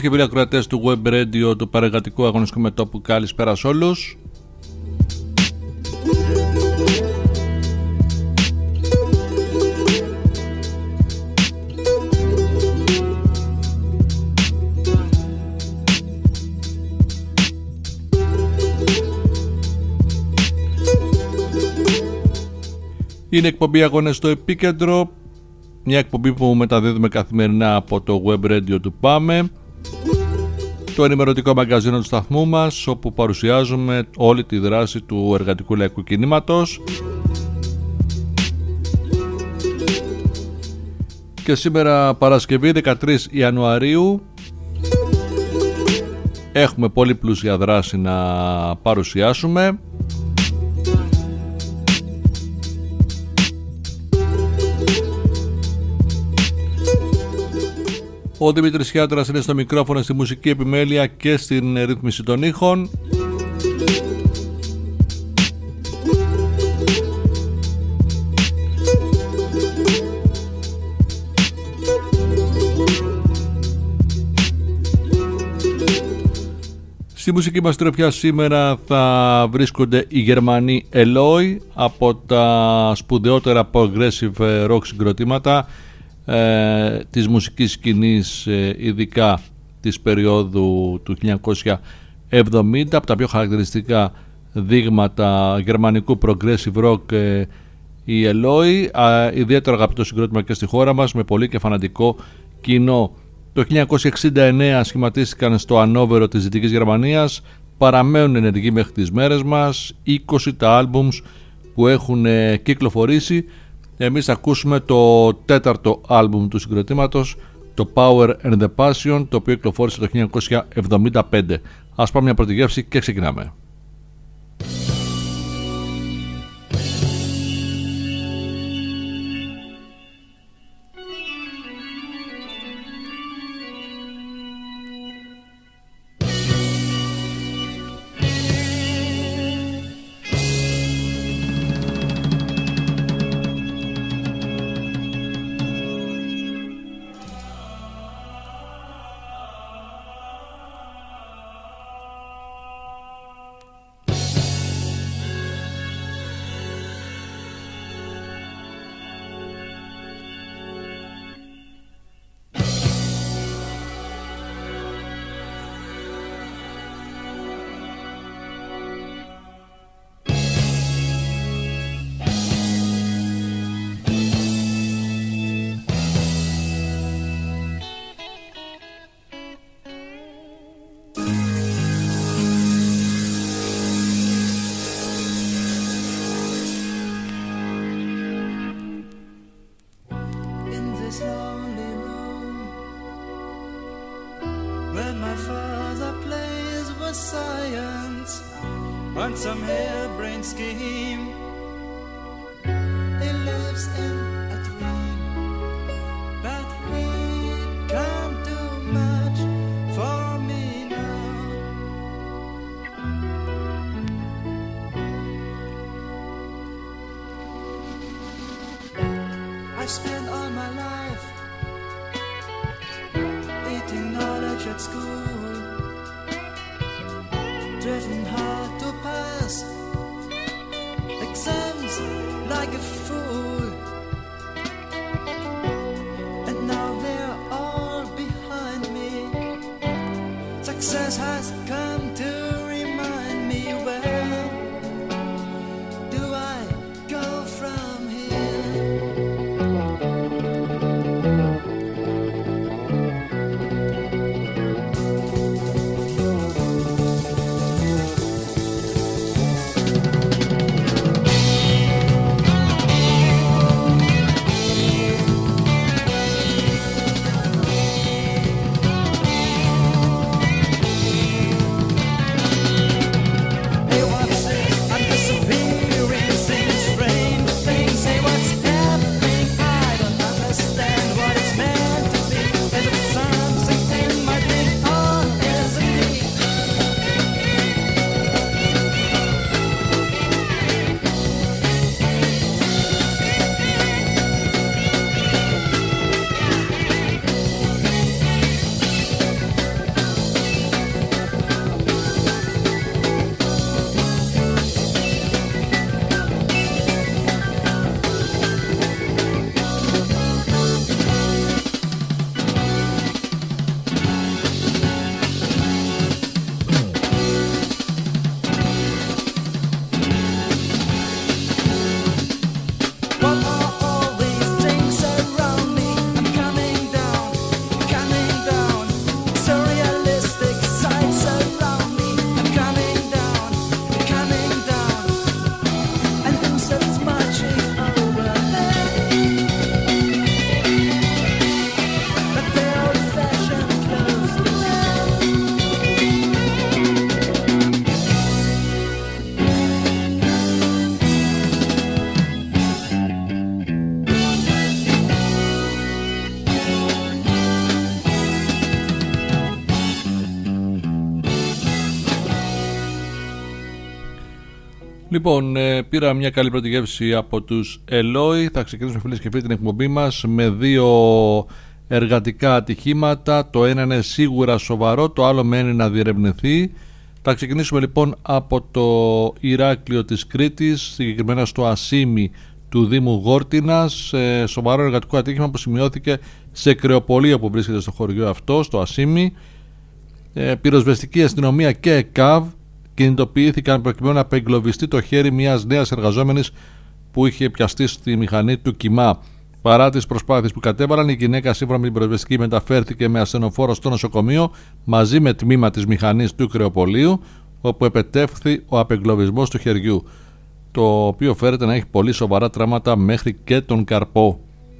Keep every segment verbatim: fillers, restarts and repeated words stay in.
και φίλοι ακροατές του Web Radio του Παρεργατικού Αγωνιστικού Μετώπου, καλησπέρα σε όλους. Είναι εκπομπή Αγώνες στο Επίκεντρο, μια εκπομπή που μεταδίδουμε καθημερινά από το Web Radio του ΠΑΜΕ, το ενημερωτικό μαγκαζίνο του σταθμού μας, όπου παρουσιάζουμε όλη τη δράση του εργατικού λαϊκού κινήματος. Και σήμερα Παρασκευή δεκατρείς Ιανουαρίου έχουμε πολύ πλούσια δράση να παρουσιάσουμε. Ο Δημήτρης Χιάτρας είναι στο μικρόφωνο, στη μουσική επιμέλεια και στην ρύθμιση των ήχων. Στη μουσική μας τροπιά σήμερα θα βρίσκονται οι Γερμανοί Eloy από τα σπουδαιότερα progressive rock συγκροτήματα Ε, της μουσικής σκηνής, ε, ειδικά της περίοδου του χίλια εννιακόσια εβδομήντα, από τα πιο χαρακτηριστικά δείγματα γερμανικού progressive rock, ε, η Eloy, ε, ιδιαίτερα αγαπητό συγκρότημα και στη χώρα μας, με πολύ και φανατικό κοινό. Το χίλια εννιακόσια εξήντα εννέα σχηματίστηκαν στο Ανόβερο της Δυτικής Γερμανίας, παραμένουν ενεργοί μέχρι τις μέρες μας, είκοσι τα άλμπουμς που έχουν ε, κυκλοφορήσει. Εμείς θα ακούσουμε το τέταρτο άλμπουμ του συγκροτήματος, το Power and the Passion, το οποίο κυκλοφόρησε το χίλια εννιακόσια εβδομήντα πέντε. Ας πάμε μια πρώτη γεύση και ξεκινάμε. Λοιπόν, ε, πήρα μια καλή πρώτη γεύση από τους Eloi. Θα ξεκινήσουμε, φίλες και φίλοι, την εκπομπή μας με δύο εργατικά ατυχήματα. Το ένα είναι σίγουρα σοβαρό, το άλλο μένει να διερευνηθεί. Θα ξεκινήσουμε λοιπόν από το Ηράκλειο της Κρήτης, συγκεκριμένα στο Ασίμι του Δήμου Γόρτινας. Ε, σοβαρό εργατικό ατύχημα που σημειώθηκε σε κρεοπολείο που βρίσκεται στο χωριό αυτό, στο Ασίμι. Ε, πυροσβεστική αστυνομία και ΕΚΑΒ κινητοποιήθηκαν προκειμένου να απεγκλωβιστεί το χέρι μιας νέας εργαζόμενης που είχε πιαστεί στη μηχανή του κοιμά. Παρά τις προσπάθειες που κατέβαλαν, η γυναίκα, σύμφωνα με την πυροσβεστική, μεταφέρθηκε με ασθενοφόρο στο νοσοκομείο μαζί με τμήμα της μηχανής του κρεοπολείου, όπου επετεύχθη ο απεγκλωβισμός του χεριού, το οποίο φέρεται να έχει πολύ σοβαρά τραύματα μέχρι και τον καρπό.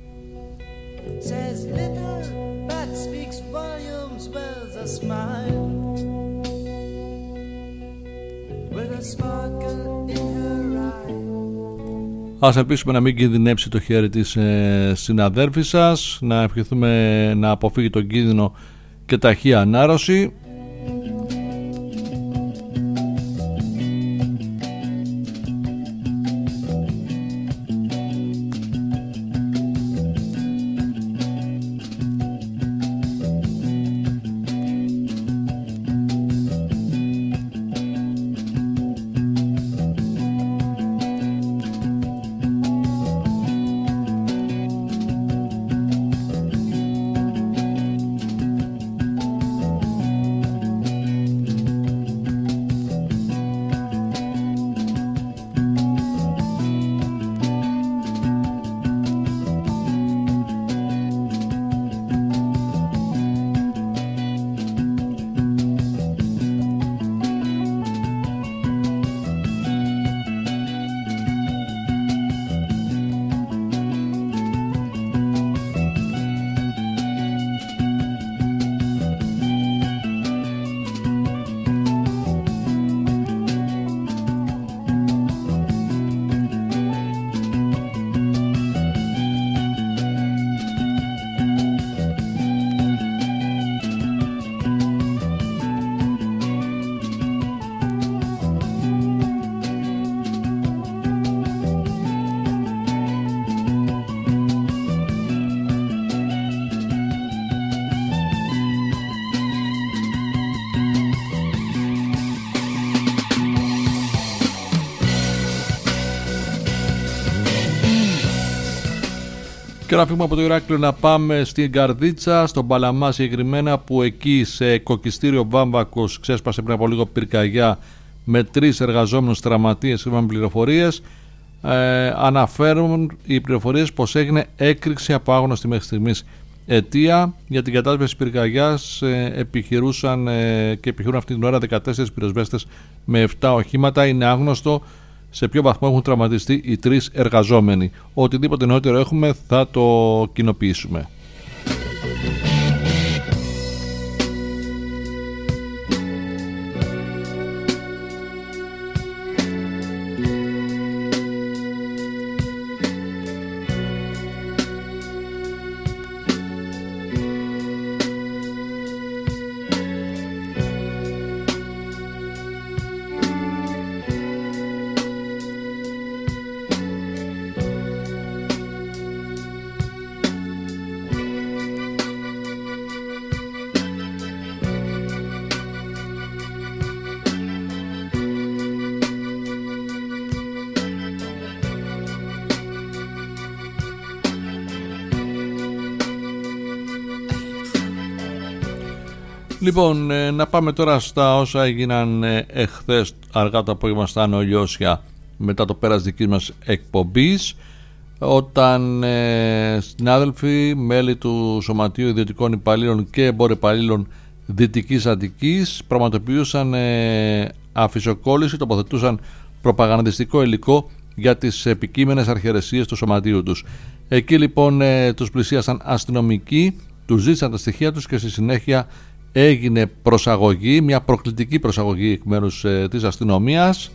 Ας ελπίσουμε να μην κινδυνεύσει το χέρι της ε, συναδέρφης σας, να ευχηθούμε να αποφύγει τον κίνδυνο και ταχεία ανάρρωση. Και να φύγουμε από το Ηράκλειο να πάμε στην Καρδίτσα, στον Παλαμά συγκεκριμένα, που εκεί σε κοκκιστήριο Βάμβακος ξέσπασε πριν από λίγο πυρκαγιά με τρεις εργαζόμενους τραυματίες, σύμφωνα με πληροφορίες. Ε, αναφέρουν οι πληροφορίες πως έγινε έκρηξη από άγνωστη μέχρι στιγμής αιτία. Για την κατάσβεση πυρκαγιάς ε, επιχειρούσαν ε, και επιχειρούν αυτή την ώρα δεκατέσσερις πυροσβέστες με επτά οχήματα. Είναι άγνωστο σε ποιο βαθμό έχουν τραυματιστεί οι τρεις εργαζόμενοι. Οτιδήποτε νεότερο έχουμε θα το κοινοποιήσουμε. Λοιπόν, ε, να πάμε τώρα στα όσα έγιναν ε, εχθές αργά το απόγευμα στα Ανολιώσια μετά το πέρας δικής μας εκπομπής, όταν ε, συνάδελφοι, μέλη του Σωματείου Ιδιωτικών Υπαλλήλων και Εμπόρων Υπαλλήλων Δυτικής Αττικής πραγματοποιούσαν ε, αφισοκόλληση, τοποθετούσαν προπαγανδιστικό υλικό για τις επικείμενες αρχαιρεσίες του σωματείου τους. Εκεί λοιπόν ε, τους πλησίασαν αστυνομικοί, τους ζήτησαν τα στοιχεία τους και στη συνέχεια έγινε προσαγωγή, μια προκλητική προσαγωγή εκ μέρους ε, της αστυνομίας.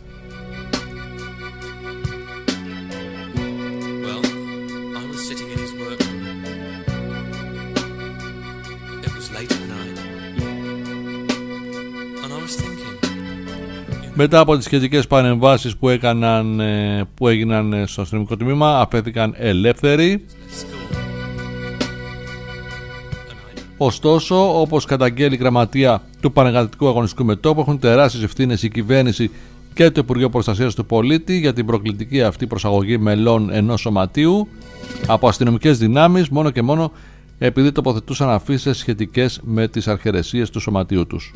Μετά από τις σχετικές παρεμβάσεις που, έκαναν, που έγιναν στο αστυνομικό τμήμα, αφέθηκαν ελεύθεροι. Ωστόσο, όπως καταγγέλει η γραμματεία του Πανεργατικού Αγωνιστικού Μετώπου, έχουν τεράστιες ευθύνες η κυβέρνηση και το Υπουργείο Προστασίας του Πολίτη για την προκλητική αυτή προσαγωγή μελών ενός σωματείου από αστυνομικές δυνάμεις, μόνο και μόνο επειδή τοποθετούσαν αφήσεις σχετικές με τις αρχαιρεσίες του σωματείου τους.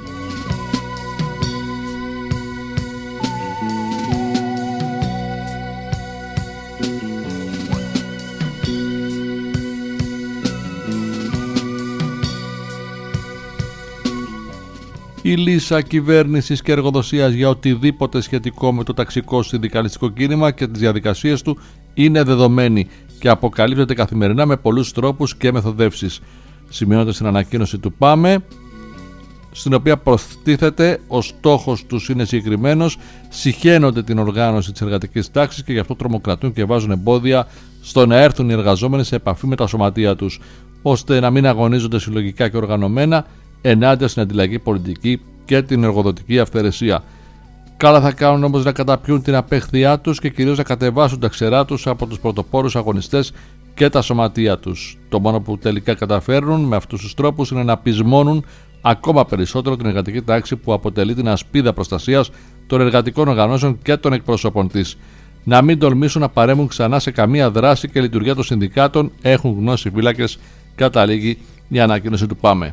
Η λύσα κυβέρνησης και εργοδοσίας για οτιδήποτε σχετικό με το ταξικό συνδικαλιστικό κίνημα και τις διαδικασίες του είναι δεδομένη και αποκαλύπτεται καθημερινά με πολλούς τρόπους και μεθοδεύσεις. Σημειώνεται στην ανακοίνωση του ΠΑΜΕ, στην οποία προστίθεται ο στόχος τους είναι συγκεκριμένος, συχαίνονται την οργάνωση της εργατικής τάξης και γι' αυτό τρομοκρατούν και βάζουν εμπόδια στο να έρθουν οι εργαζόμενοι σε επαφή με τα σωματεία τους, ώστε να μην αγωνίζονται συλλογικά και οργανωμένα ενάντια στην αντιλαϊκή πολιτική και την εργοδοτική αυθαιρεσία. Καλά θα κάνουν όμως να καταπιούν την απέχθειά τους και κυρίως να κατεβάσουν τα ξερά τους από τους πρωτοπόρους αγωνιστές και τα σωματεία τους. Το μόνο που τελικά καταφέρνουν με αυτούς τους τρόπους είναι να πεισμώνουν ακόμα περισσότερο την εργατική τάξη, που αποτελεί την ασπίδα προστασίας των εργατικών οργανώσεων και των εκπροσώπων της. Να μην τολμήσουν να παρέμβουν ξανά σε καμία δράση και λειτουργία των συνδικάτων, έχουν γνώση φύλακες, καταλήγει η ανακοίνωση του ΠΑΜΕ.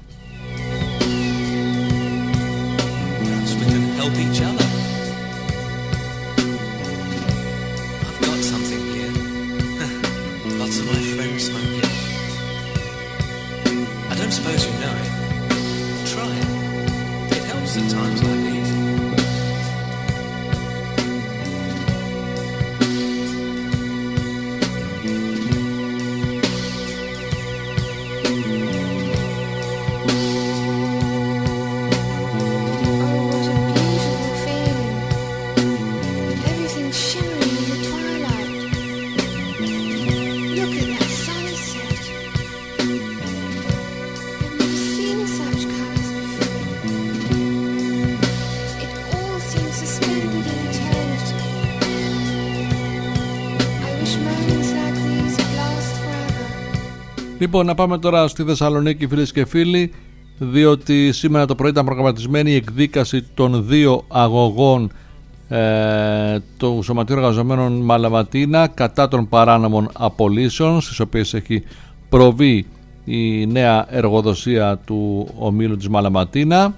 Λοιπόν, να πάμε τώρα στη Θεσσαλονίκη, φίλες και φίλοι, διότι σήμερα το πρωί ήταν προγραμματισμένη η εκδίκαση των δύο αγωγών ε, του Σωματείου Εργαζομένων Μαλαματίνα κατά των παράνομων απολύσεων, στις οποίες έχει προβεί η νέα εργοδοσία του ομίλου της Μαλαματίνα.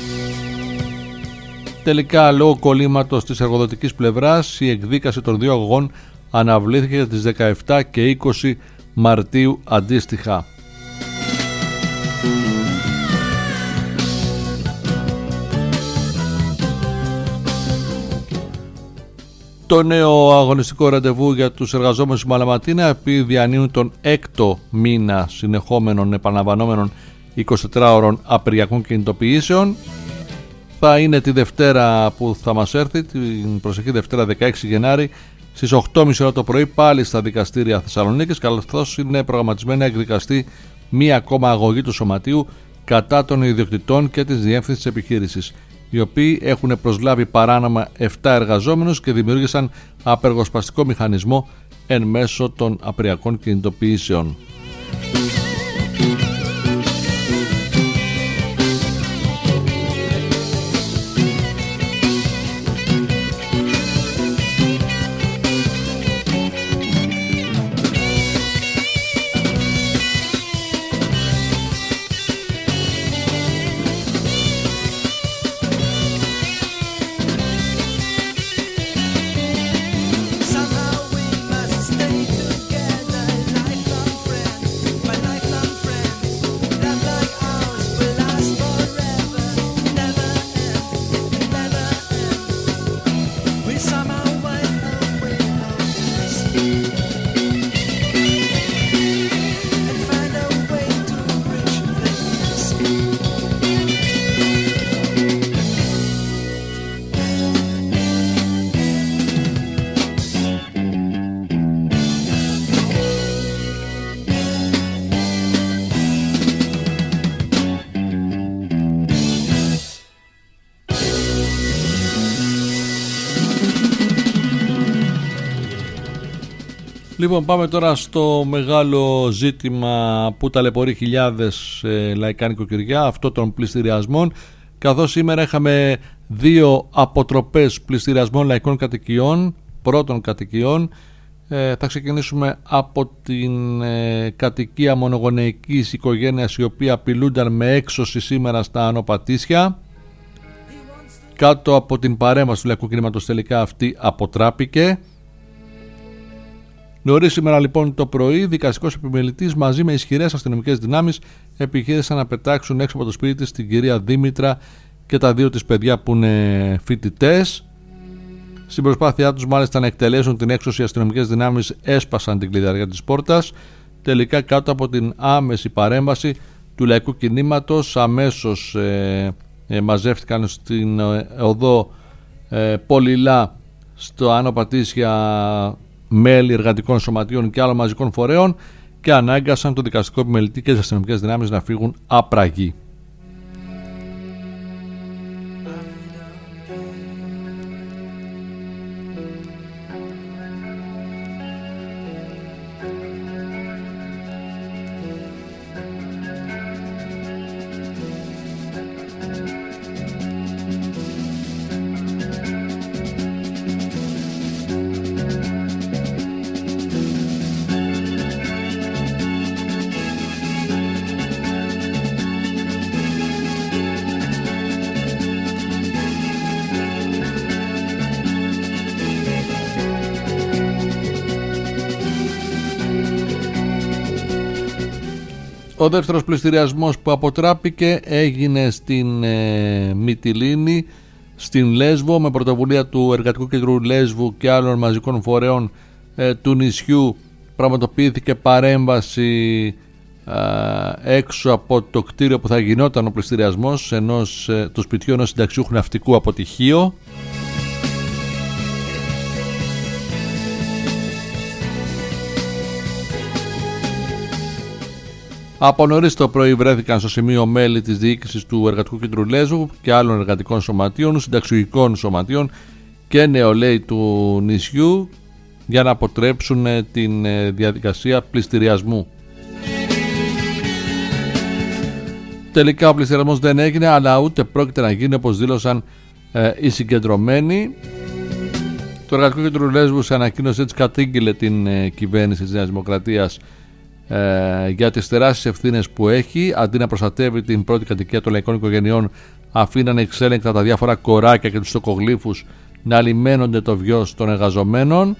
Τελικά, λόγω κολλήματος της εργοδοτικής πλευράς, η εκδίκαση των δύο αγωγών αναβλήθηκε για τις δεκαεπτά και είκοσι Μαρτίου αντίστοιχα. Το νέο αγωνιστικό ραντεβού για τους εργαζόμενους Μαλαματίνα, επειδή διανύουν τον έκτο μήνα συνεχόμενων επαναλαμβανόμενων εικοσιτετράωρων απεργιακών κινητοποιήσεων, θα είναι τη Δευτέρα που θα μας έρθει, την προσεχή Δευτέρα δεκαέξι Γενάρη, στις οκτώ και μισή ώρα το πρωί, πάλι στα δικαστήρια Θεσσαλονίκης, καθώς είναι προγραμματισμένη να εκδικαστεί μία ακόμα αγωγή του σωματείου κατά των ιδιοκτητών και της διεύθυνσης της επιχείρησης, οι οποίοι έχουν προσλάβει παράνομα επτά εργαζόμενους και δημιούργησαν απεργοσπαστικό μηχανισμό εν μέσω των απεργιακών κινητοποιήσεων. Somehow we must stay together, lifelong friends. Λοιπόν, πάμε τώρα στο μεγάλο ζήτημα που ταλαιπωρεί χιλιάδες ε, λαϊκά νοικοκυριά, αυτό των πληστηριασμών, καθώς σήμερα είχαμε δύο αποτροπές πληστηριασμών λαϊκών κατοικιών, πρώτων κατοικιών. Ε, θα ξεκινήσουμε από την ε, κατοικία μονογονεϊκής οικογένειας, η οποία απειλούνταν με έξωση σήμερα στα Άνω Πατήσια. Κάτω από την παρέμβαση του λαϊκού κινήματος τελικά αυτή αποτράπηκε. Νωρίς σήμερα λοιπόν το πρωί, δικαστικός επιμελητής μαζί με ισχυρές αστυνομικές δυνάμεις επιχείρησαν να πετάξουν έξω από το σπίτι της την κυρία Δήμητρα και τα δύο της παιδιά που είναι φοιτητές. Στην προσπάθειά τους μάλιστα να εκτελέσουν την έξωση, οι αστυνομικές δυνάμεις έσπασαν την κλειδαριά της πόρτας. Τελικά, κάτω από την άμεση παρέμβαση του λαϊκού κινήματος, αμέσως ε, ε, μαζεύτηκαν στην ε, οδό ε, Πολυλά στο Άνω Πατήσια μέλη εργατικών σωματείων και άλλων μαζικών φορέων και ανάγκασαν το δικαστικό επιμελητή και τις αστυνομικές δυνάμεις να φύγουν άπραγοι. Ο δεύτερος πληστηριασμός που αποτράπηκε έγινε στην ε, Μυτιλήνη, στην Λέσβο, με πρωτοβουλία του Εργατικού Κέντρου Λέσβου και άλλων μαζικών φορέων ε, του νησιού. Πραγματοποιήθηκε παρέμβαση ε, έξω από το κτίριο που θα γινόταν ο πληστηριασμός ενός, ε, του σπιτιού ενός συνταξιούχου ναυτικού αποτυχίου. Από νωρίς το πρωί βρέθηκαν στο σημείο μέλη της διοίκησης του Εργατικού Κέντρου Λέσβου και άλλων εργατικών σωματείων, συνταξιουργικών σωματείων και νεολαίοι του νησιού για να αποτρέψουν την διαδικασία πληστηριασμού. Τελικά ο πληστηριασμός δεν έγινε, αλλά ούτε πρόκειται να γίνει, όπως δήλωσαν ε, οι συγκεντρωμένοι. Το Εργατικό Κέντρο Λέσβου σε ανακοίνωση έτσι κατήγγειλε την ε, κυβέρνηση της Νέας Δημοκρατίας Ε, για τις τεράστιες ευθύνες που έχει. Αντί να προστατεύει την πρώτη κατοικία των λαϊκών οικογενειών, αφήνανε εξέλεγκτα τα διάφορα κοράκια και τους τοκογλύφους να λιμένονται το βιος των εργαζομένων.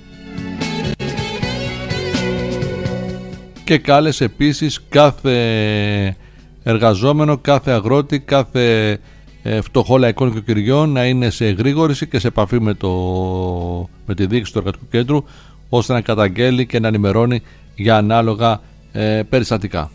Και κάλεσε επίσης κάθε εργαζόμενο, κάθε αγρότη, κάθε ε, φτωχό λαϊκών οικοκυριών να είναι σε εγρήγορηση και σε επαφή με, το, με τη διοίκηση του Εργατικού Κέντρου, ώστε να καταγγέλει και να ενημερώνει για ανάλογα ε, περιστατικά.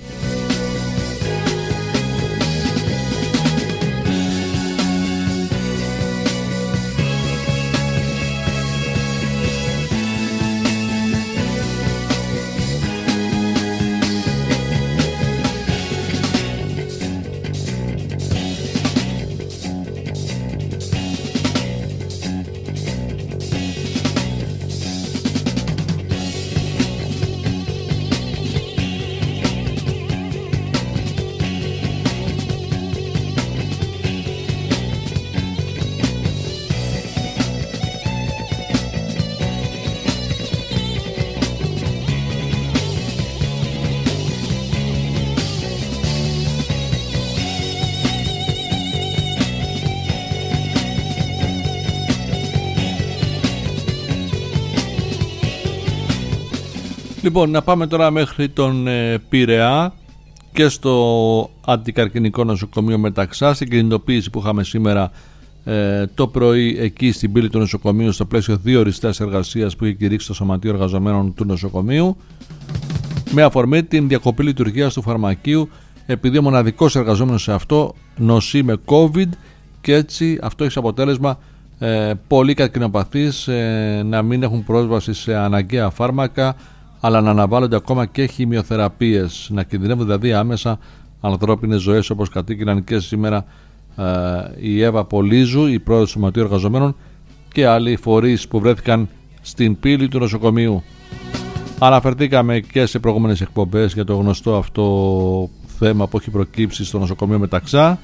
Λοιπόν, να πάμε τώρα μέχρι τον ε, Πειραιά και στο αντικαρκινικό νοσοκομείο Μεταξά, στην κινητοποίηση που είχαμε σήμερα ε, το πρωί εκεί στην πύλη του νοσοκομείου, στο πλαίσιο δύο οριστές εργασίας που είχε κηρύξει το Σωματείο Εργαζομένων του νοσοκομείου, με αφορμή την διακοπή λειτουργίας του φαρμακείου, επειδή ο μοναδικός εργαζόμενος σε αυτό νοσεί με COVID, και έτσι αυτό έχει αποτέλεσμα ε, πολλοί καρκινοπαθείς ε, να μην έχουν πρόσβαση σε αναγκαία φάρμακα, αλλά να αναβάλλονται ακόμα και χημειοθεραπείες, να κινδυνεύουν δηλαδή άμεσα ανθρώπινες ζωές, όπως κατήγγειλαν και σήμερα ε, η Εύα Πολύζου, η πρόεδρος του Σωματείου Εργαζομένων, και άλλοι φορείς που βρέθηκαν στην πύλη του νοσοκομείου. Αναφερθήκαμε και σε προηγούμενες εκπομπές για το γνωστό αυτό θέμα που έχει προκύψει στο νοσοκομείο Μεταξά.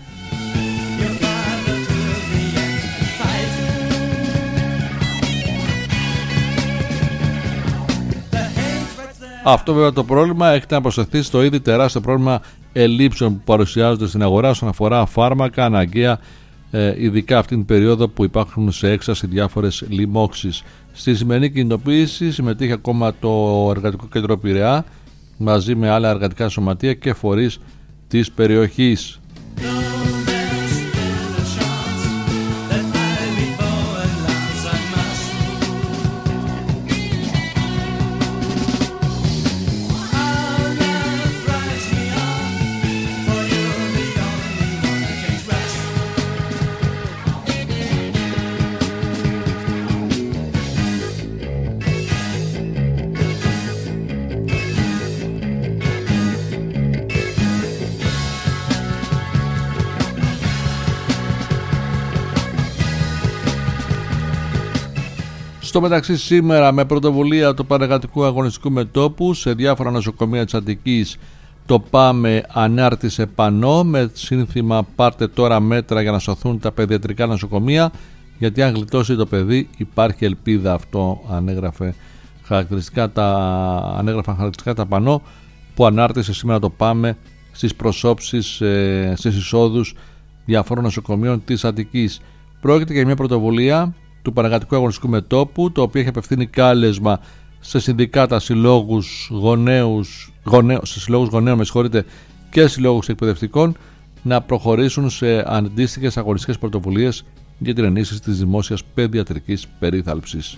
Αυτό βέβαια το πρόβλημα έχετε να προσθεθεί στο ήδη τεράστιο πρόβλημα ελλείψεων που παρουσιάζονται στην αγορά όσον αφορά φάρμακα αναγκαία, ε, ειδικά αυτήν την περίοδο που υπάρχουν σε έξαρση διάφορες λοιμώξεις. Στη σημερινή κινητοποίηση συμμετείχε ακόμα το Εργατικό Κέντρο Πειραιά μαζί με άλλα εργατικά σωματεία και φορείς της περιοχής. Στο μεταξύ σήμερα με πρωτοβουλία του Πανεργατικού Αγωνιστικού Μετώπου σε διάφορα νοσοκομεία της Αττικής το ΠΑΜΕ ανάρτησε πανό με σύνθημα «Πάρτε τώρα μέτρα για να σωθούν τα παιδιατρικά νοσοκομεία, γιατί αν γλιτώσει το παιδί υπάρχει ελπίδα». Αυτό ανέγραφε χαρακτηριστικά τα, ανέγραφαν χαρακτηριστικά τα πανό που ανάρτησε σήμερα το ΠΑΜΕ στις προσώψεις, ε, στις εισόδους διαφόρων νοσοκομείων της Αττικής. Πρόκειται για μια πρωτοβουλία του Πανεργατικού Αγωνιστικού Μετώπου, το οποίο έχει απευθύνει κάλεσμα σε συνδικάτα, συλλόγους γονέους, γονέους, σε συλλόγους γονέων με συγχωρείτε, και συλλόγους εκπαιδευτικών να προχωρήσουν σε αντίστοιχες αγωνιστικές πρωτοβουλίες για την ενίσχυση της δημόσιας παιδιατρικής περίθαλψης.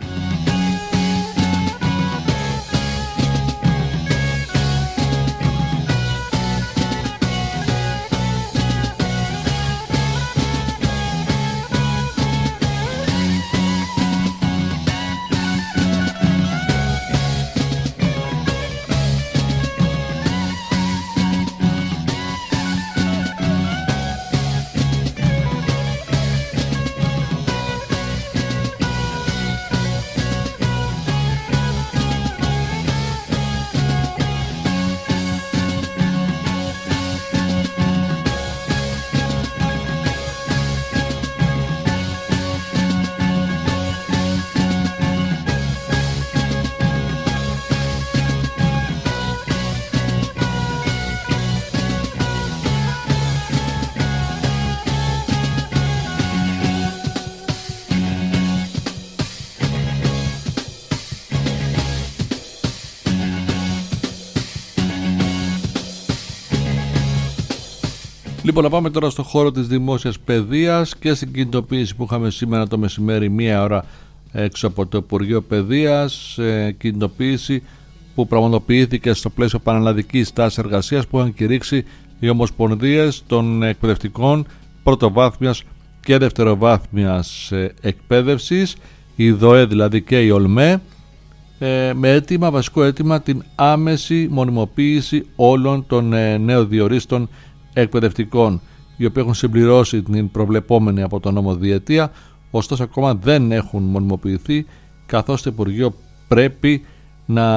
Λοιπόν, να πάμε τώρα στο χώρο της δημόσιας παιδείας και στην κινητοποίηση που είχαμε σήμερα το μεσημέρι μία ώρα έξω από το Υπουργείο Παιδείας, ε, κινητοποίηση που πραγματοποιήθηκε στο πλαίσιο πανελλαδικής τάσης εργασίας που είχαν κηρύξει οι ομοσπονδίες των εκπαιδευτικών πρωτοβάθμιας και δευτεροβάθμιας ε, εκπαίδευσης, η ΔΟΕ δηλαδή και η ΟΛΜΕ, ε, με αίτημα, βασικό αίτημα την άμεση μονιμοποίηση όλων των ε, νεοδιορίστων εκπαιδευτικών, οι οποίοι έχουν συμπληρώσει την προβλεπόμενη από τον νόμο διετία, ωστόσο ακόμα δεν έχουν μονιμοποιηθεί, καθώς το Υπουργείο πρέπει να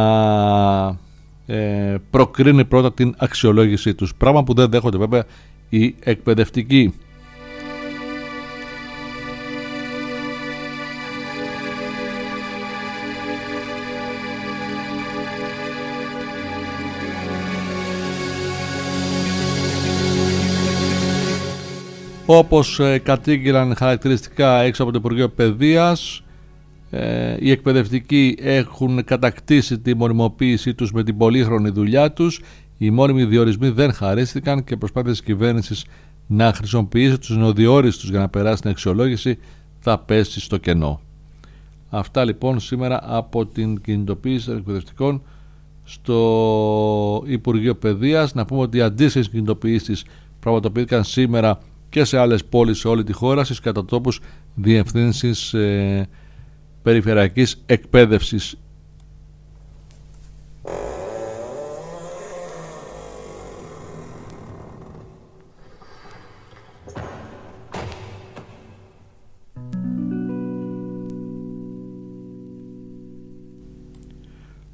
ε, προκρίνει πρώτα την αξιολόγησή τους, πράγμα που δεν δέχονται βέβαια οι εκπαιδευτικοί. Όπως ε, κατήγγειλαν χαρακτηριστικά έξω από το Υπουργείο Παιδείας, ε, οι εκπαιδευτικοί έχουν κατακτήσει τη μονιμοποίησή τους με την πολύχρονη δουλειά τους, οι μόνιμοι διορισμοί δεν χαρίστηκαν και προσπάθειες της κυβέρνησης να χρησιμοποιήσει τους νεοδιόριστους για να περάσει την αξιολόγηση θα πέσει στο κενό. Αυτά λοιπόν σήμερα από την κινητοποίηση των εκπαιδευτικών στο Υπουργείο Παιδείας. Να πούμε ότι οι αντίστοιχες κινητοποιήσεις πραγματοποιήθηκαν σήμερα και σε άλλες πόλεις σε όλη τη χώρα, στις κατατόπους διευθύνσεις ε, περιφερειακής εκπαίδευσης.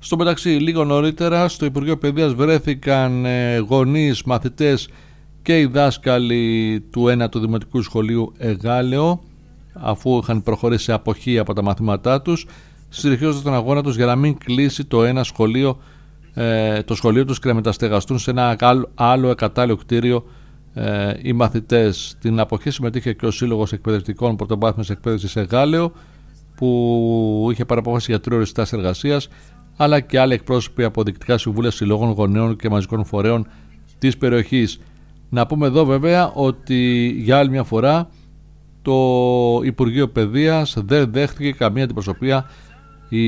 Στο μεταξύ, λίγο νωρίτερα στο Υπουργείο Παιδείας βρέθηκαν ε, γονείς, μαθητές και οι δάσκαλοι του ένατου Δημοτικού Σχολείου Εγάλεο, αφού είχαν προχωρήσει σε αποχή από τα μαθήματά τους, συνεχίζοντας τον αγώνα τους για να μην κλείσει το ένα σχολείο, ε, το σχολείο τους και να μεταστεγαστούν σε ένα άλλο εκατάλληλο κτίριο ε, οι μαθητές. Στην αποχή συμμετείχε και ο Σύλλογος Εκπαιδευτικών Πρωτοβάθμιας Εκπαίδευσης Εγάλεο, που είχε παραπόφαση για τρία ώρες στάση εργασίας, αλλά και άλλοι εκπρόσωποι από διοικητικά συμβούλια συλλόγων γονέων και μαζικών φορέων της περιοχής. Να πούμε εδώ βέβαια ότι για άλλη μια φορά το Υπουργείο Παιδείας δεν δέχτηκε καμία αντιπροσωπεία. Οι,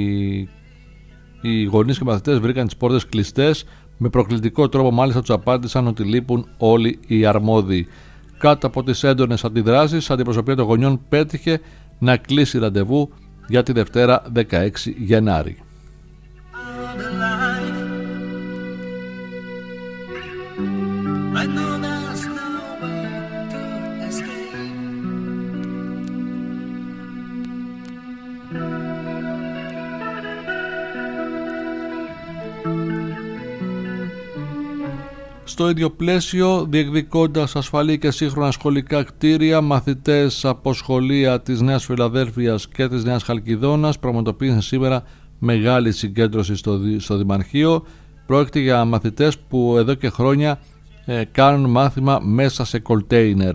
οι γονείς και οι μαθητές βρήκαν τις πόρτες κλειστές, με προκλητικό τρόπο μάλιστα τους απάντησαν ότι λείπουν όλοι οι αρμόδιοι. Κάτω από τις έντονες αντιδράσεις, η αντιπροσωπεία των γονιών πέτυχε να κλείσει ραντεβού για τη Δευτέρα δεκαέξι Γενάρη. Στο ίδιο πλαίσιο, διεκδικώντας ασφαλή και σύγχρονα σχολικά κτίρια, μαθητές από σχολεία της Νέας Φιλαδέλφειας και της Νέας Χαλκιδόνας πραγματοποίησαν σήμερα μεγάλη συγκέντρωση στο, στο Δημαρχείο. Πρόκειται για μαθητές που εδώ και χρόνια ε, κάνουν μάθημα μέσα σε κολτέινερ.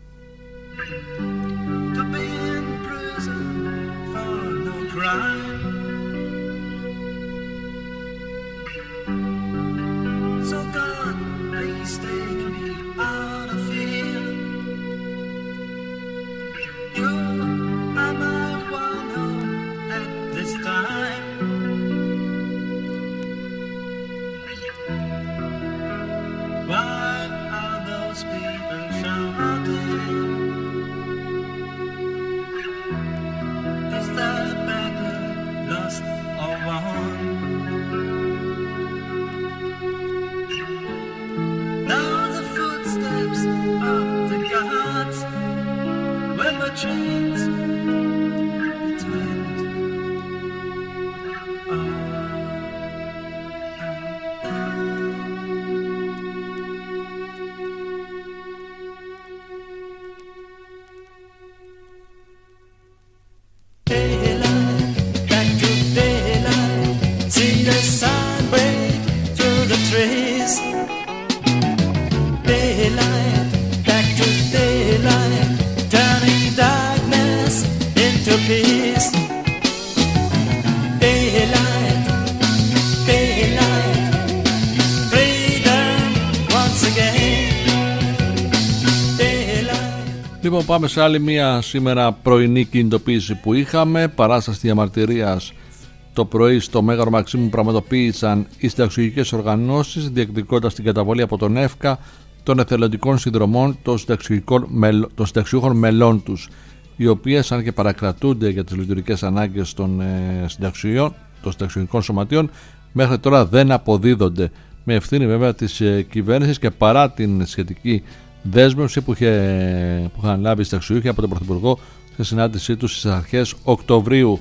Λοιπόν, πάμε σε άλλη μια σήμερα πρωινή κινητοποίηση που είχαμε. Παράσταση διαμαρτυρίας το πρωί στο Μέγαρο Μαξίμου πραγματοποίησαν οι συνταξιουργικές οργανώσεις, διεκδικώντας την καταβολή από τον ΕΦΚΑ των εθελοντικών συνδρομών των συνταξιούχων μελών τους, οι οποίες, αν και παρακρατούνται για τις λειτουργικές ανάγκες των ε, συνταξιών, των συνταξιουργικών σωματείων, μέχρι τώρα δεν αποδίδονται, με ευθύνη βέβαια της ε, κυβέρνησης και παρά την σχετική δέσμευση που, είχε, που είχαν λάβει οι συνταξιούχοι από τον Πρωθυπουργό σε συνάντησή τους στις αρχές Οκτωβρίου.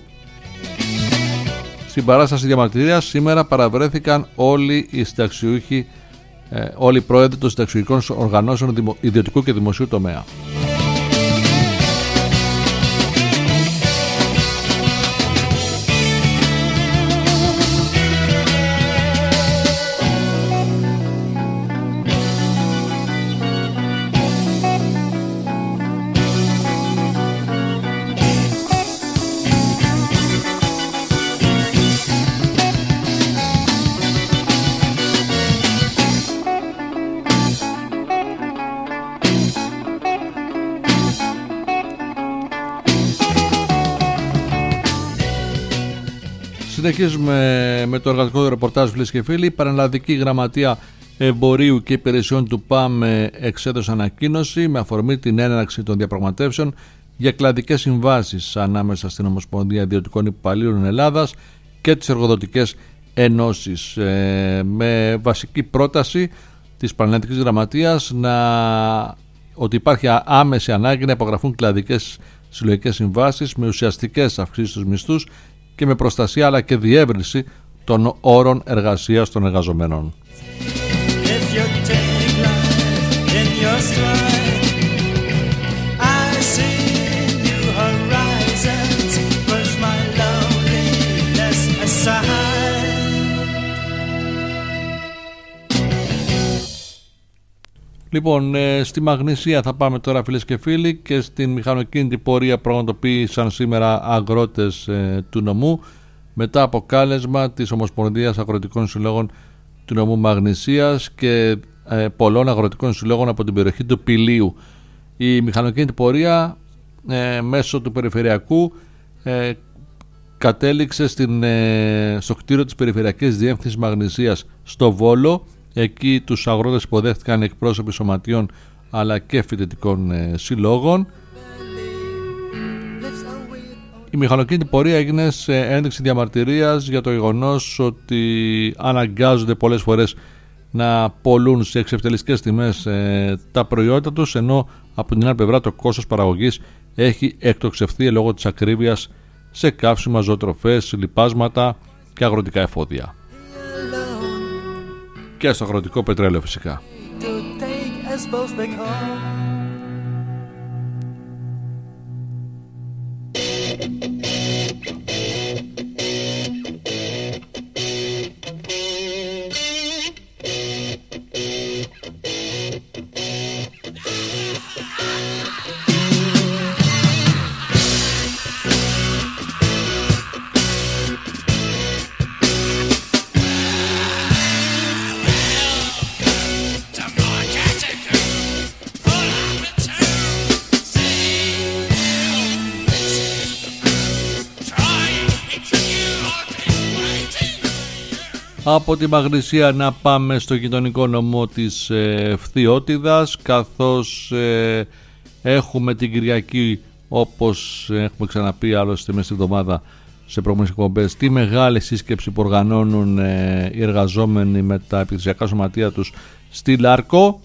Στην παράσταση διαμαρτυρίας σήμερα παραβρέθηκαν όλοι οι συνταξιούχοι, ε, όλοι οι πρόεδροι των συνταξιουργικών οργανώσεων ιδιωτικού και δημοσίου τομέα. Συνεχίζουμε με το εργατικό ρεπορτάζ, φίλες και φίλοι. Η Πανελλαδική Γραμματεία Εμπορίου και Υπηρεσιών του ΠΑΜ εξέδωσε ανακοίνωση με αφορμή την έναρξη των διαπραγματεύσεων για κλαδικές συμβάσεις ανάμεσα στην Ομοσπονδία Ιδιωτικών Υπαλλήλων Ελλάδας και τις εργοδοτικές ενώσεις, ε, με βασική πρόταση της Πανελλαδικής Γραμματείας να, ότι υπάρχει άμεση ανάγκη να υπογραφούν κλαδικές συλλογικές συμβάσεις με ουσιαστικές αυξήσεις στους μισθούς και με προστασία αλλά και διεύρυνση των όρων εργασίας των εργαζομένων. Λοιπόν, στη Μαγνησία θα πάμε τώρα, φίλες και φίλοι, και στην μηχανοκίνητη πορεία πραγματοποίησαν σήμερα αγρότες του νομού μετά από κάλεσμα της Ομοσπονδίας Αγροτικών Συλλόγων του νομού Μαγνησίας και πολλών αγροτικών συλλόγων από την περιοχή του Πηλίου. Η μηχανοκίνητη πορεία ε, μέσω του περιφερειακού ε, κατέληξε στην, ε, στο κτίριο της Περιφερειακής Διεύθυνσης Μαγνησίας στο Βόλο. Εκεί τους αγρότες υποδέχτηκαν εκπρόσωποι σωματείων αλλά και φοιτητικών ε, συλλόγων. Η μηχανοκίνητη πορεία έγινε σε ένδειξη διαμαρτυρίας για το γεγονός ότι αναγκάζονται πολλές φορές να πολλούν σε εξευτελιστικές τιμές ε, τα προϊόντα τους, ενώ από την άλλη πλευρά το κόστος παραγωγής έχει εκτοξευθεί λόγω της ακρίβειας σε καύσιμα, ζωοτροφές, λιπάσματα και αγροτικά εφόδια. Και στο αγροτικό πετρέλαιο φυσικά. Από τη Μαγνησία να πάμε στο γειτονικό νομό της ε, Φθιώτιδας, καθώς ε, έχουμε την Κυριακή, όπως έχουμε ξαναπεί άλλωστε μέσα στη εβδομάδα σε προηγούμενες εκπομπές, τη μεγάλη σύσκεψη που οργανώνουν ε, οι εργαζόμενοι με τα επιχειρησιακά σωματεία τους στη Λάρκο.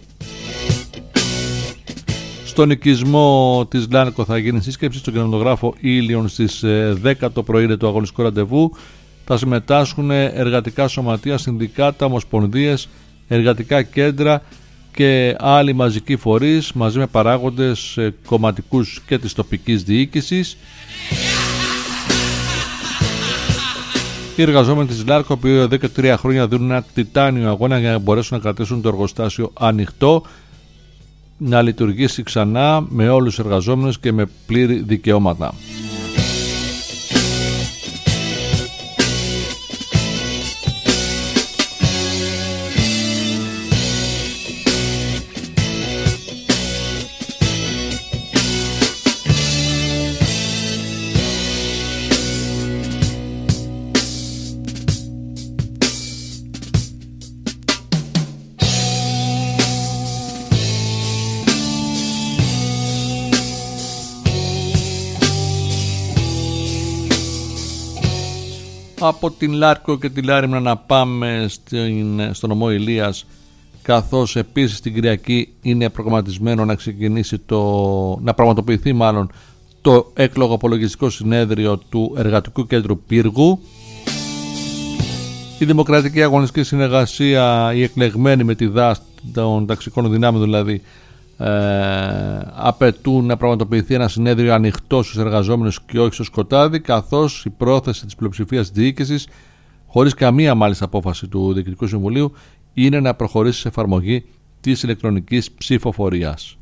Στον οικισμό της Λάρκο θα γίνει σύσκεψη στον κινηματογράφο Ήλιον στις ε, δέκα το πρωί, είναι το αγωνιστικό ραντεβού. Θα συμμετάσχουν εργατικά σωματεία, συνδικάτα, ομοσπονδίες, εργατικά κέντρα και άλλοι μαζικοί φορείς μαζί με παράγοντες κομματικούς και της τοπικής διοίκησης. Οι εργαζόμενοι της Λάρκο, που εδώ και τρία χρόνια δίνουν ένα τιτάνιο αγώνα για να μπορέσουν να κρατήσουν το εργοστάσιο ανοιχτό, να λειτουργήσει ξανά με όλους τους εργαζόμενους και με πλήρη δικαιώματα. Από την Λάρκο και τη Λάριμνα να πάμε στην, στο νομό Ηλίας, καθώς επίσης την Κυριακή είναι προγραμματισμένο να ξεκινήσει το, να πραγματοποιηθεί μάλλον το έκλογο απολογιστικό συνέδριο του Εργατικού Κέντρου Πύργου. Η Δημοκρατική Αγωνιστική Συνεργασία, η εκλεγμένη με τη ΔΑΣ των ταξικών δυνάμεων δηλαδή, Ε, απαιτούν να πραγματοποιηθεί ένα συνέδριο ανοιχτό στους εργαζόμενους και όχι στο σκοτάδι, καθώς η πρόθεση της πλειοψηφίας της διοίκησης, χωρίς καμία μάλιστα απόφαση του Διοικητικού Συμβουλίου, είναι να προχωρήσει σε εφαρμογή της ηλεκτρονικής ψηφοφορίας.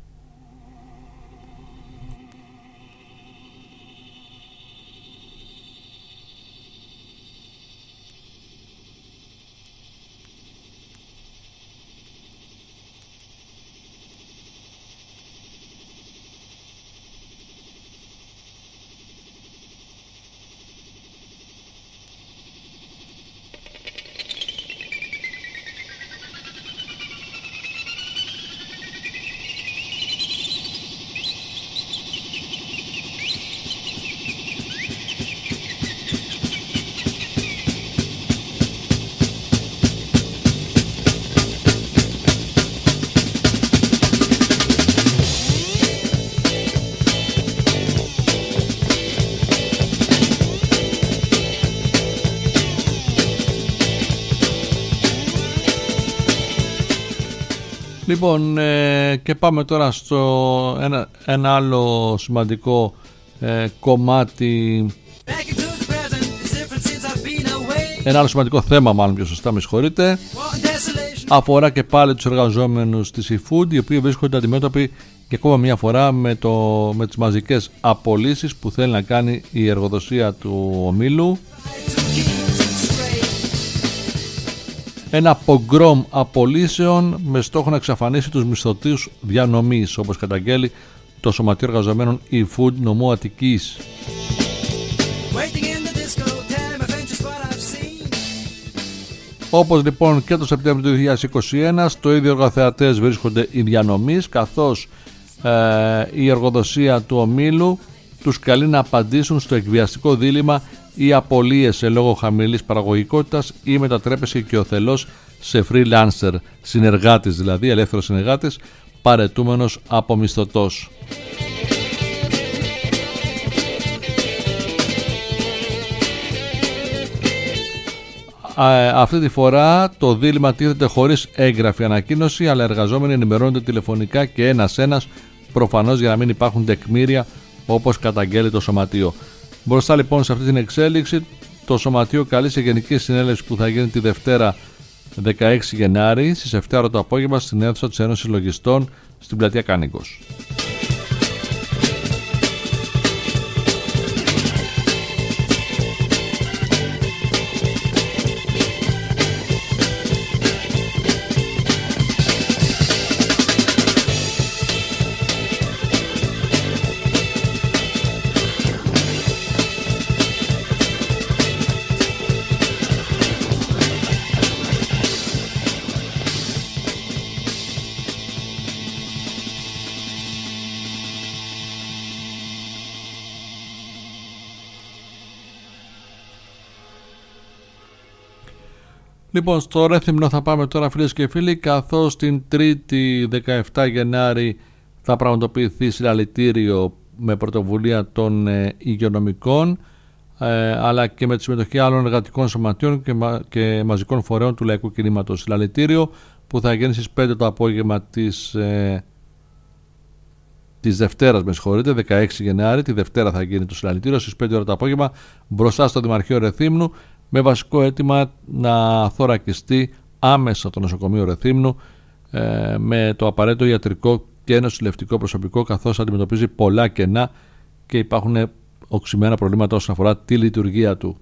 Λοιπόν, ε, και πάμε τώρα στο ένα, ένα άλλο σημαντικό ε, κομμάτι, ένα άλλο σημαντικό θέμα μάλλον πιο σωστά, με συγχωρείτε. Αφορά και πάλι τους εργαζόμενους της eFood, οι οποίοι βρίσκονται αντιμέτωποι και ακόμα μια φορά με, το, με τις μαζικές απολύσεις που θέλει να κάνει η εργοδοσία του ομίλου. Ένα πογκρόμ απολύσεων με στόχο να εξαφανίσει τους μισθωτούς διανομής, όπως καταγγέλει το Σωματείο Εργαζομένων eFood νομού Αττικής. Όπως λοιπόν και το Σεπτέμβριο του δύο χιλιάδες είκοσι ένα, στο ίδιο εργοθεατές βρίσκονται οι διανομείς, καθώς ε, η εργοδοσία του ομίλου τους καλεί να απαντήσουν στο εκβιαστικό δίλημμα ή απολύεσαι λόγω χαμηλής παραγωγικότητας ή μετατρέπεσαι οικειοθελώς σε freelancer, συνεργάτης δηλαδή, ελεύθερος συνεργάτης, παρετούμενος από μισθωτός. Αυτή τη φορά το δίλημμα τίθεται χωρίς έγγραφη ανακοίνωση, αλλά εργαζόμενοι ενημερώνονται τηλεφωνικά και ένας-ένας, προφανώς για να μην υπάρχουν τεκμήρια, όπως καταγγέλει το Σωματείο. Μπροστά λοιπόν σε αυτή την εξέλιξη, το Σωματείο καλεί σε γενική συνέλευση που θα γίνει τη Δευτέρα δεκαέξι Γενάρη στις επτά το απόγευμα στην αίθουσα της Ένωσης Λογιστών στην πλατεία Κάνικος. Λοιπόν, στο Ρέθυμνο θα πάμε τώρα, φίλες και φίλοι, καθώς την Τρίτη δεκαεπτά Γενάρη θα πραγματοποιηθεί συλλαλητήριο με πρωτοβουλία των ε, υγειονομικών, ε, αλλά και με τη συμμετοχή άλλων εργατικών σωματείων και, μα, και μαζικών φορέων του Λαϊκού Κινήματος. Συλλαλητήριο που θα γίνει στις πέντε το απόγευμα της, ε, της Δευτέρας, με συγχωρείτε, δεκαέξι Γενάρη. Τη Δευτέρα θα γίνει το συλλαλητήριο στις πέντε ώρα το απόγευμα μπροστά στο Δημαρχείο Ρεθύμνου, με βασικό αίτημα να θωρακιστεί άμεσα το νοσοκομείο Ρεθύμνου ε, με το απαραίτητο ιατρικό και νοσηλευτικό προσωπικό, καθώς αντιμετωπίζει πολλά κενά και υπάρχουν οξυμένα προβλήματα όσον αφορά τη λειτουργία του.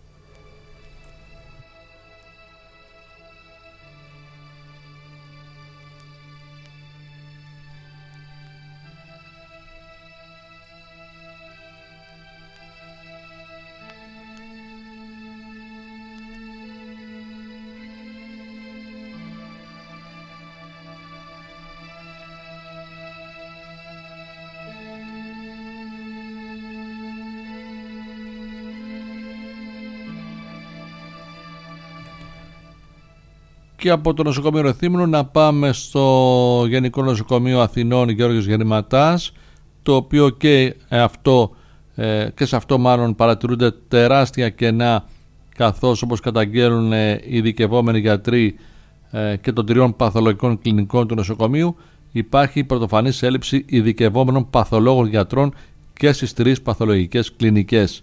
Και από το νοσοκομείο Ρεθύμνου να πάμε στο Γενικό Νοσοκομείο Αθηνών Γεώργιος Γεννηματάς, το οποίο και, αυτό, και σε αυτό μάλλον παρατηρούνται τεράστια κενά, καθώς όπως καταγγέλνουν οι ειδικευόμενοι γιατροί και των τριών παθολογικών κλινικών του νοσοκομείου, υπάρχει πρωτοφανής έλλειψη ειδικευόμενων παθολόγων γιατρών και στις τρεις παθολογικές κλινικές.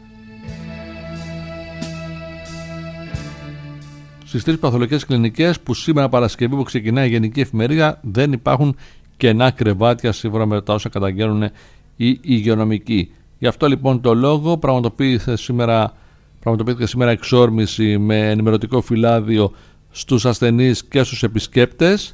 Στις τρεις παθολογικές κλινικές που σήμερα Παρασκευή που ξεκινάει η Γενική Εφημερίδα δεν υπάρχουν κενά κρεβάτια, σύμφωνα με τα όσα καταγγέλνουν οι υγειονομικοί. Γι' αυτό λοιπόν το λόγο πραγματοποιήθηκε σήμερα, πραγματοποιήθηκε σήμερα εξόρμηση με ενημερωτικό φυλάδιο στους ασθενείς και στους επισκέπτες.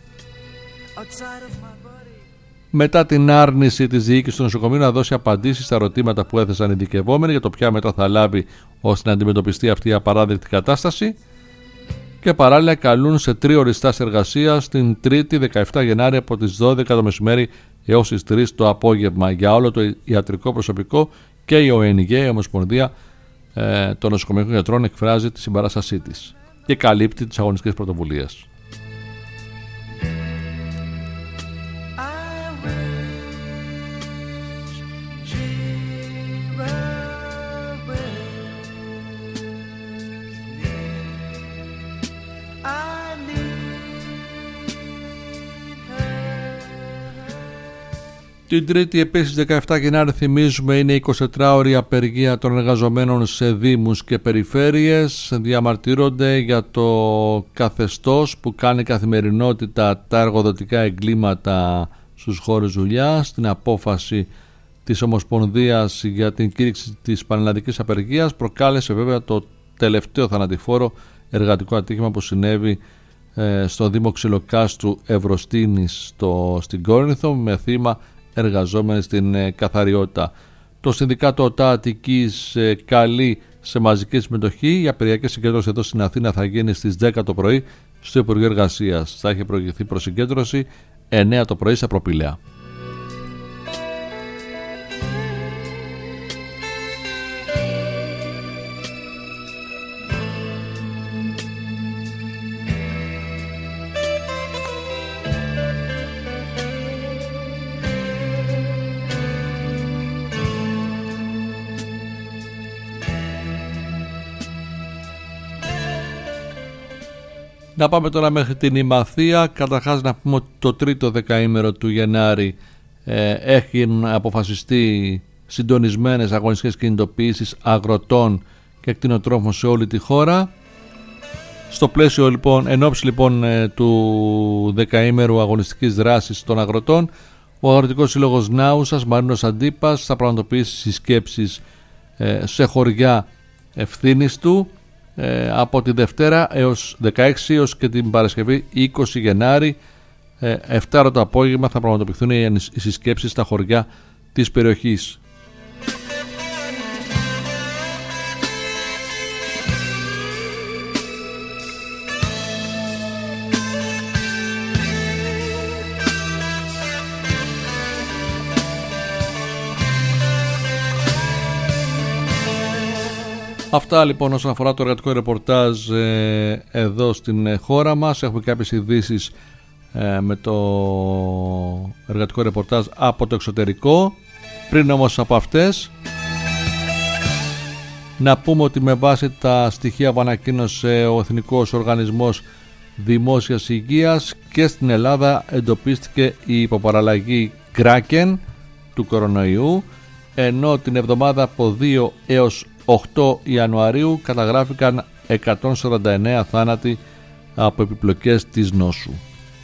Μετά την άρνηση της διοίκησης του νοσοκομείου να δώσει απαντήσεις στα ερωτήματα που έθεσαν οι ειδικευόμενοι για το ποια μέτρα θα λάβει ώστε να αντιμετωπιστεί αυτή η απαράδεκτη κατάσταση, και παράλληλα καλούν σε τρίωρη στάση εργασίας την Τρίτη δεκαεπτά Γενάρη από τις δώδεκα το μεσημέρι έως τις τρεις το απόγευμα για όλο το ιατρικό προσωπικό, και η Ο Εν Γε, η Ομοσπονδία ε, των Νοσοκομειακών Γιατρών, εκφράζει τη συμπαράστασή της και καλύπτει τις αγωνιστικές πρωτοβουλίες. Την Τρίτη επίσης δεκαεπτά Γενάρη θυμίζουμε είναι η εικοσιτετράωρη απεργία των εργαζομένων σε δήμους και περιφέρειες. Διαμαρτύρονται για το καθεστώς που κάνει καθημερινότητα τα εργοδοτικά εγκλήματα στους χώρους δουλειάς, την απόφαση της Ομοσπονδίας για την κήρυξη της πανελλαδικής απεργίας προκάλεσε βέβαια το τελευταίο θανατηφόρο εργατικό ατύχημα που συνέβη ε, στο Δήμο Ξυλοκάστρου Ευρωστίνης στο, στην Κόρινθο με θύμα εργαζόμενοι στην ε, καθαριότητα. Το Συνδικάτο ΟΤΑ Αττικής ε, καλεί σε μαζική συμμετοχή. Η απεργιακή συγκέντρωση εδώ στην Αθήνα θα γίνει στις δέκα το πρωί στο Υπουργείο Εργασίας. Θα έχει προηγηθεί προσυγκέντρωση εννέα το πρωί σε Προπήλαια. Να πάμε τώρα μέχρι την Ημαθία. Καταρχάς να πούμε ότι το τρίτο δεκαήμερο του Γενάρη ε, έχουν αποφασιστεί συντονισμένες αγωνιστικές κινητοποιήσεις αγροτών και κτηνοτρόφων σε όλη τη χώρα. Στο πλαίσιο λοιπόν, εν ώψη λοιπόν ε, του δεκαήμερου αγωνιστικής δράσης των αγροτών, ο Αγροτικός Σύλλογος Νάουσας Μαρίνος Αντίπας θα πραγματοποιήσει συσκέψεις ε, σε χωριά ευθύνης του από τη Δευτέρα έως δεκαέξι έως και την Παρασκευή είκοσι Γενάρη εφτά το απόγευμα θα πραγματοποιηθούν οι συσκέψεις στα χωριά της περιοχής. Αυτά λοιπόν όσον αφορά το εργατικό ρεπορτάζ ε, εδώ στην ε, χώρα μας. Έχουμε κάποιες ειδήσεις ε, με το εργατικό ρεπορτάζ από το εξωτερικό. Πριν όμως από αυτές, να πούμε ότι με βάση τα στοιχεία που ανακοίνωσε ο Εθνικός Οργανισμός Δημόσιας Υγείας και στην Ελλάδα εντοπίστηκε η υποπαραλλαγή Kraken του κορονοϊού, ενώ την εβδομάδα από δύο έως οκτώ Ιανουαρίου καταγράφηκαν εκατόν σαράντα εννέα θάνατοι από επιπλοκές της νόσου.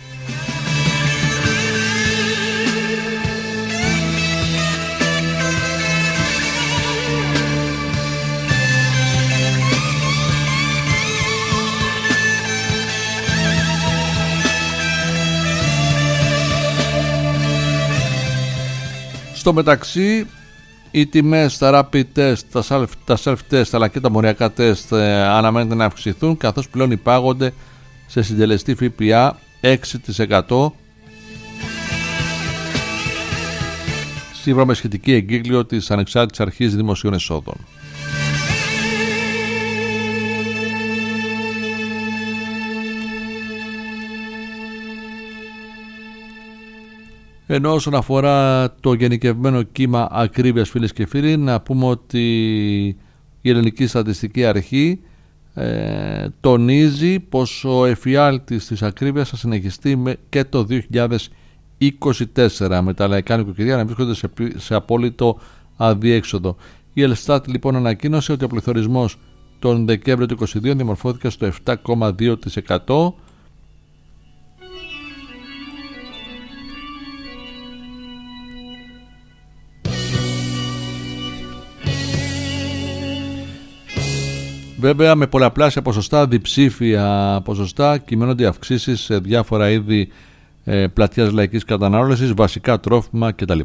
Στο μεταξύ, οι τιμές στα rapid test, τα self, τα self-test αλλά και τα μοριακά τεστ ε, αναμένεται να αυξηθούν, καθώς πλέον υπάγονται σε συντελεστή ΦΠΑ έξι τοις εκατό σύμφωνα με σχετική εγκύκλιο της Ανεξάρτητης Αρχής Δημοσίων Εσόδων. Ενώ όσον αφορά το γενικευμένο κύμα ακρίβειας, φίλες και φίλοι, να πούμε ότι η Ελληνική Στατιστική Αρχή ε, τονίζει πως ο εφιάλτης της ακρίβειας θα συνεχιστεί και το δύο χιλιάδες είκοσι τέσσερα, με τα λαϊκά νοικοκυριά να βρίσκονται σε, σε απόλυτο αδιέξοδο. Η Ελστάτ λοιπόν ανακοίνωσε ότι ο πληθωρισμός τον Δεκέμβριο του είκοσι δύο διαμορφώθηκε στο επτά κόμμα δύο τοις εκατό, βέβαια με πολλαπλάσια ποσοστά, διψήφια ποσοστά, κυμαίνονται αυξήσεις σε διάφορα είδη ε, πλατιάς λαϊκής κατανάλωσης, βασικά τρόφιμα κτλ.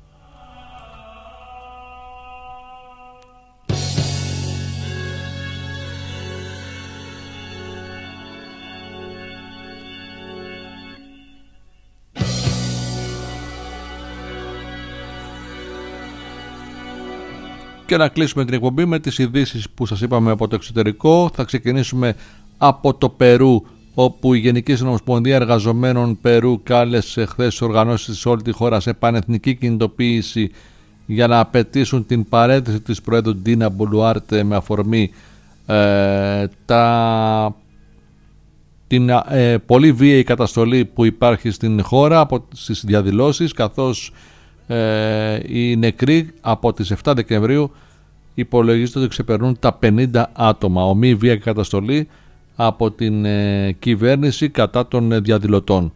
Και να κλείσουμε την εκπομπή με τις ειδήσεις που σας είπαμε από το εξωτερικό. Θα ξεκινήσουμε από το Περού, όπου η Γενική Συνομοσπονδία Εργαζομένων Περού κάλεσε χθες οργανώσεις σε όλη τη χώρα σε πανεθνική κινητοποίηση για να απαιτήσουν την παρέτηση της Προέδρου Ντίνα Μπολουάρτε με αφορμή ε, τα, την ε, πολύ βίαιη καταστολή που υπάρχει στην χώρα από τις διαδηλώσεις, καθώς Ε, οι νεκροί από τις επτά Δεκεμβρίου υπολογίζεται ότι ξεπερνούν τα πενήντα άτομα. Ομοίη βία και καταστολή από την ε, κυβέρνηση κατά των ε, διαδηλωτών.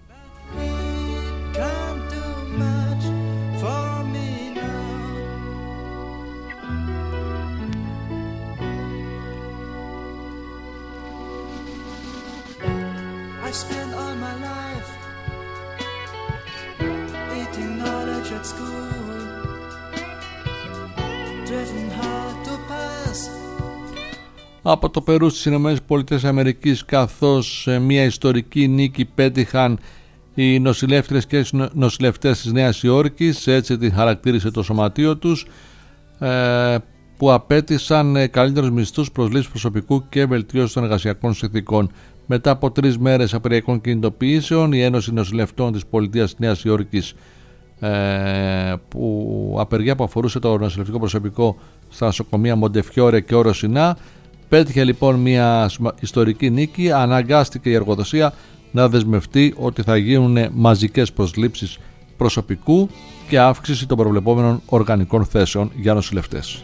Από το Περού στις Ηνωμένες Πολιτείες Αμερικής, καθώς μια ιστορική νίκη πέτυχαν οι νοσηλεύτριες και οι νοσηλευτές της Νέας Υόρκης, έτσι την χαρακτήρισε το σωματείο τους, που απέτησαν καλύτερους μισθούς, προσλήψεις προσωπικού και βελτίωση των εργασιακών συνθηκών. Μετά από τρεις μέρες απεργιακών κινητοποιήσεων, η Ένωση Νοσηλευτών της Πολιτείας της Νέας Υόρκης, που απεργία που αφορούσε το νοσηλευτικό προσωπικό στα νοσοκομεία Μοντεφιόρε και Όρο Σινά, πέτυχε λοιπόν μια ιστορική νίκη. Αναγκάστηκε η εργοδοσία να δεσμευτεί ότι θα γίνουν μαζικές προσλήψεις προσωπικού και αύξηση των προβλεπόμενων οργανικών θέσεων για νοσηλευτές.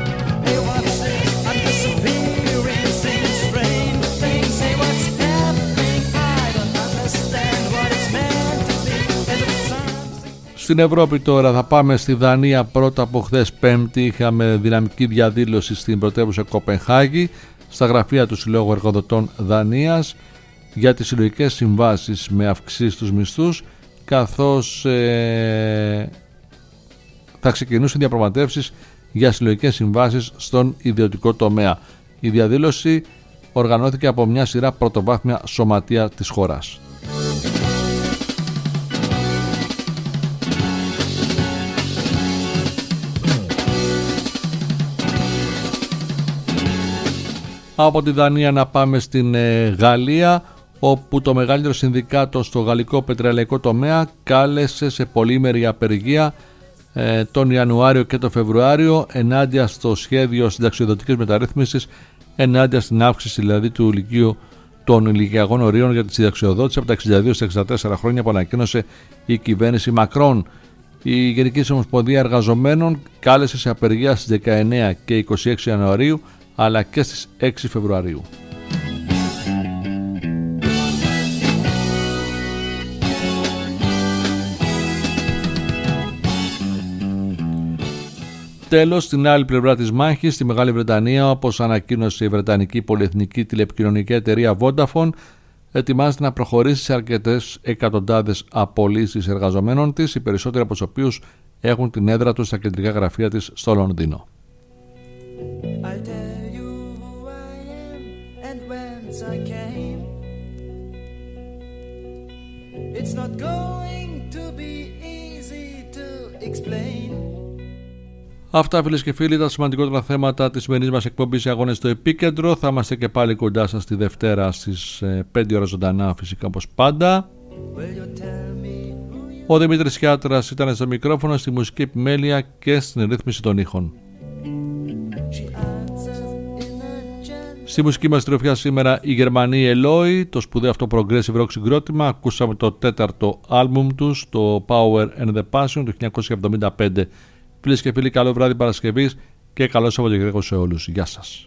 Στην Ευρώπη τώρα θα πάμε στη Δανία πρώτα. Από χθες Πέμπτη είχαμε δυναμική διαδήλωση στην πρωτεύουσα Κοπενχάγη στα γραφεία του Συλλόγου Εργοδοτών Δανίας για τις συλλογικές συμβάσεις με αυξήσεις στους μισθούς, καθώς ε, θα ξεκινήσουν διαπραγματεύσεις για συλλογικές συμβάσεις στον ιδιωτικό τομέα. Η διαδήλωση οργανώθηκε από μια σειρά πρωτοβάθμια σωματεία της χώρας. Από τη Δανία να πάμε στην ε, Γαλλία, όπου το μεγαλύτερο συνδικάτο στο γαλλικό πετρελαϊκό τομέα κάλεσε σε πολύμερη απεργία ε, τον Ιανουάριο και τον Φεβρουάριο ενάντια στο σχέδιο συνταξιοδοτικής μεταρρύθμισης, ενάντια στην αύξηση δηλαδή του ηλικίου των ηλικιακών ορίων για τη συνταξιοδότηση από τα εξήντα δύο στα εξήντα τέσσερα χρόνια που ανακοίνωσε η κυβέρνηση Μακρόν. Η Γενική Ομοσπονδία Εργαζομένων κάλεσε σε απεργία στις δεκαεννέα και είκοσι έξι Ιανουαρίου αλλά και στις έξι Φεβρουαρίου. Τέλος, στην άλλη πλευρά της μάχης, στη Μεγάλη Βρετανία, όπως ανακοίνωσε η Βρετανική πολυεθνική τηλεπικοινωνική εταιρεία Vodafone, ετοιμάζεται να προχωρήσει σε αρκετές εκατοντάδες απολύσεις εργαζομένων της, οι περισσότεροι από τους οποίους έχουν την έδρα τους στα κεντρικά γραφεία της στο Λονδίνο. It's not going to be easy to explain. Αυτά, φίλες και φίλοι, τα σημαντικότερα θέματα της σημερινής μας εκπομπής Αγώνες στο Επίκεντρο. Θα είμαστε και πάλι κοντά σας τη Δευτέρα στις πέντε ώρα ζωντανά, φυσικά όπως πάντα. Ο Δημήτρης Χιάτρας ήταν στο μικρόφωνο, στη μουσική επιμέλεια και στην ρύθμιση των ήχων. Στη μουσική μας τροφιά σήμερα η Γερμανοί Eloi, το σπουδαίο αυτό progressive rock συγκρότημα. Ακούσαμε το τέταρτο άλμπουμ τους, το Power and the Passion, το χίλια εννιακόσια εβδομήντα πέντε. Φίλες και φίλοι, καλό βράδυ Παρασκευής και καλό Σαββατοκύριακο σε όλους. Γεια σας.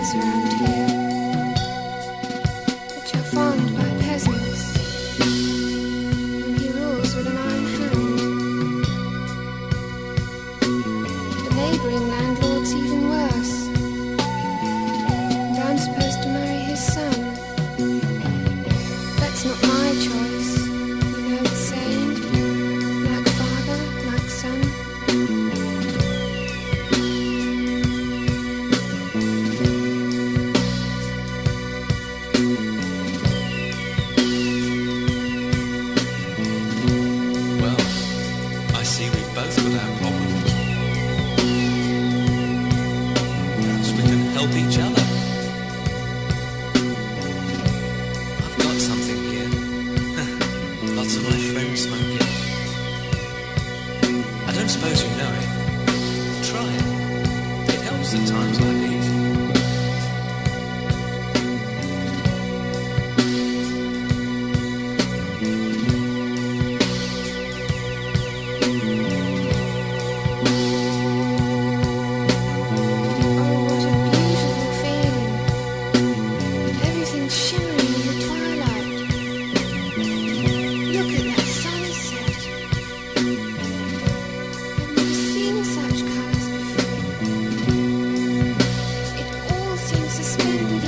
Such colors before. It all seems suspended.